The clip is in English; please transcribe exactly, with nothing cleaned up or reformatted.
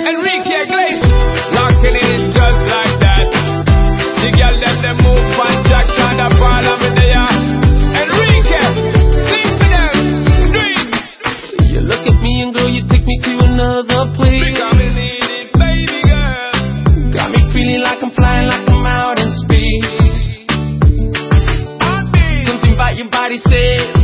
Enrique Iglesias, rocking it just like that. The girl them they move and Jack and the parliament they are. Enrique, sing for them, do it. You look at me and girl, you take me to another place. Because we need it, baby girl. Got me feeling like I'm flying, like I'm out in space. Something about your body says